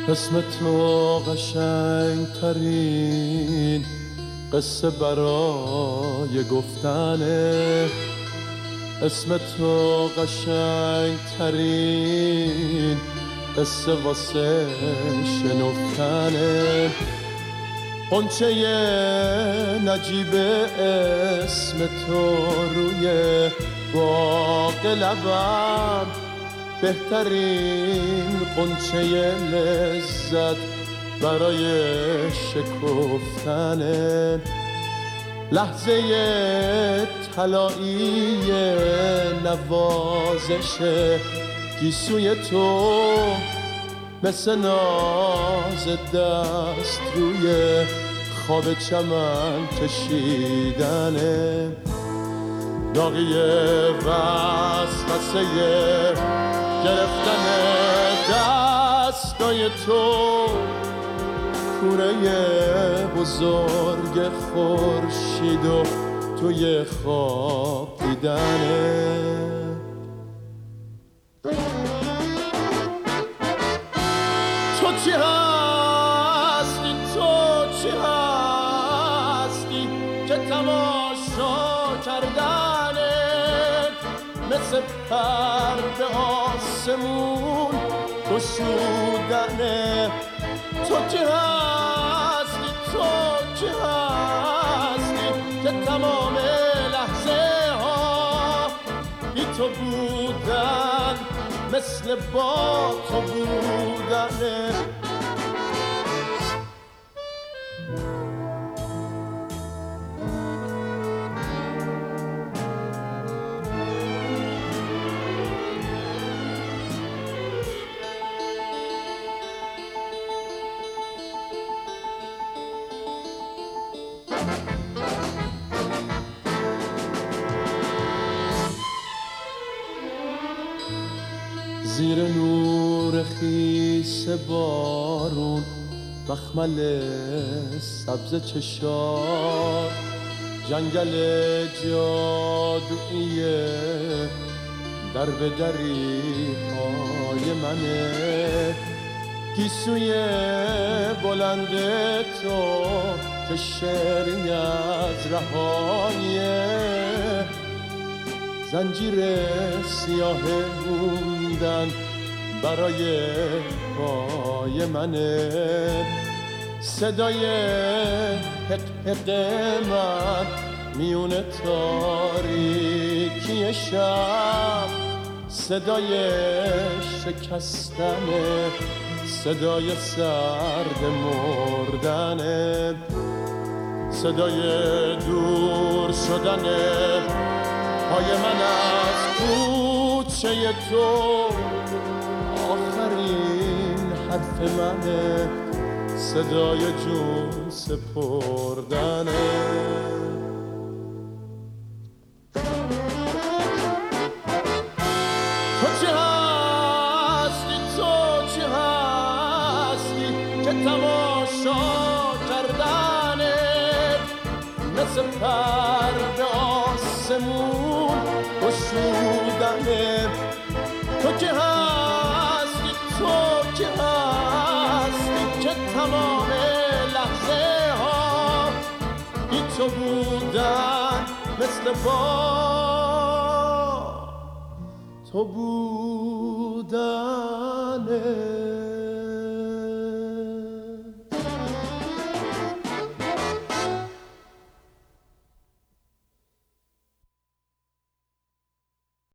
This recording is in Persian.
اسم تو قشنگ ترین قصه برای گفتنه، اسم تو قشنگ ترین قصه واسه شنفتنه. قنچه نجیب اسم تو روی باغ لبم، بهترین قنچه لذت برای شکفتنه. لحظه طلایی نوازش گیسوی تو، مثل ناز دست روی خواب چمن کشیدنه. داغی وسوسه گرفتن دستای تو، کوره بزرگ خورشید و توی خواب دیدنه. تو چی هستی، تو چی هستی که تماشا کردنت مثل پر به آسمون گشودنه. تو چی هستی، تو چی هستی که تمام لحظه ها بی تو بودن، مثل با تو بودنه. زیر نور خیس بارون، مخمل سبز چشار، جنگل جادویی در به دری های منه. گیسوی بلند تو که شعری از رهاییه، زنجیر سیاه موندن برای پای منه. صدای حق حق من میون تاریکی شب، صدای شکستنه، صدای سرد مردنه، صدای دور شدنه پای من از کوچه تو. آخرین حرف منه، صدای جون سپردنه. تو چی هستی، تو چی هستی که تماشا کردنت مثل پر به آسمون گشودنه. تو که هستی، تو که هستی که تمام لحظه ها بی تو بودن، مثل با تو بودنه.